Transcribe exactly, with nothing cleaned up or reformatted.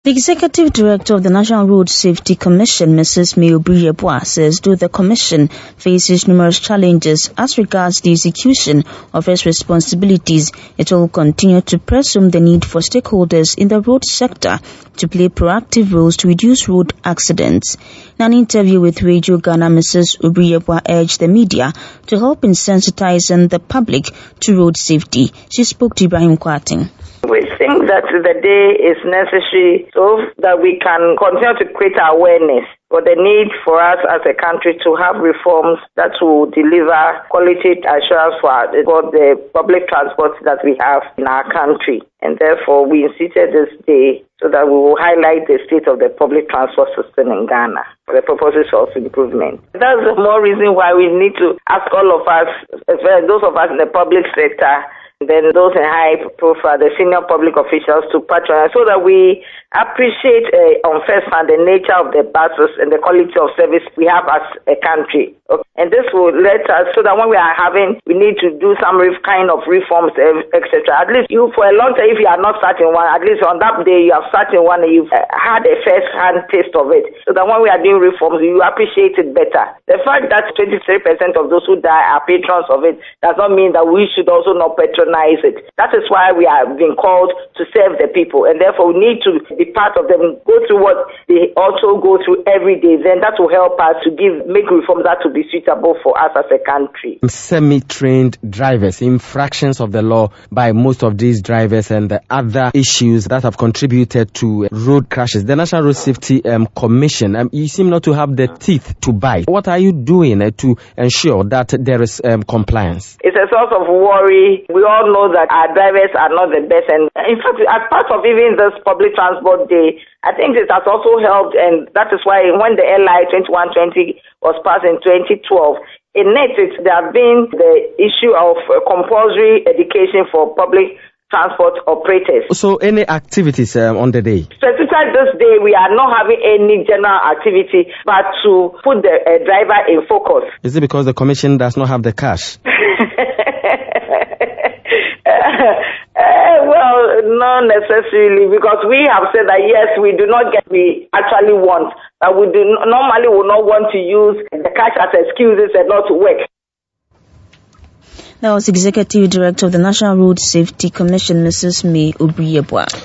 The Executive Director of the National Road Safety Commission, Missus May Obriyebwa, says though the Commission faces numerous challenges as regards the execution of its responsibilities, it will continue to press on the need for stakeholders in the road sector to play proactive roles to reduce road accidents. In an interview with Radio Ghana, Missus Obriyebwa urged the media to help in sensitizing the public to road safety. She spoke to Ibrahim Kwating. We think that the day is necessary so that we can continue to create awareness for the need for us as a country to have reforms that will deliver quality assurance for, for the public transport that we have in our country. And therefore, we instituted this day so that we will highlight the state of the public transport system in Ghana for the purposes of improvement. That's the more reason why we need to ask all of us, especially those of us in the public sector, then those in high profile, the senior public officials, to patronize so that we appreciate uh, on first hand the nature of the buses and the quality of service we have as a country. Okay. And this will let us, so that when we are having, we need to do some kind of reforms, et cetera. At least you, for a long time, if you are not starting one, at least on that day you have started one and you've uh, had a first hand taste of it. So that when we are doing reforms, you appreciate it better. The fact that twenty-three percent of those who die are patrons of it does not mean that we should also not patronize it. That is why we are being called to serve the people, and therefore we need to be part of them, go through what they also go through every day. Then that will help us to give make reforms that will be suitable for us as a country. Semi-trained drivers, infractions of the law by most of these drivers, and the other issues that have contributed to road crashes. The National Road Safety um, Commission, um, you seem not to have the teeth to bite. What are you doing uh, to ensure that there is um, compliance? It's a source of worry. We all know that our drivers are not the best, and in fact, as part of even this public transport day, I think it has also helped, and that is why when the L I twenty-one twenty was passed in twenty twelve, in it, it there have been the issue of uh, compulsory education for public transport operators. So any activities um, on the day? Specifically this day, we are not having any general activity, but to put the uh, driver in focus. Is it because the commission does not have the cash? Uh, well, not necessarily, because we have said that yes, we do not get what we actually want, but we do normally will not want to use the cash as excuses and not to work. That was Executive Director of the National Road Safety Commission, Missus May Obriyebwa.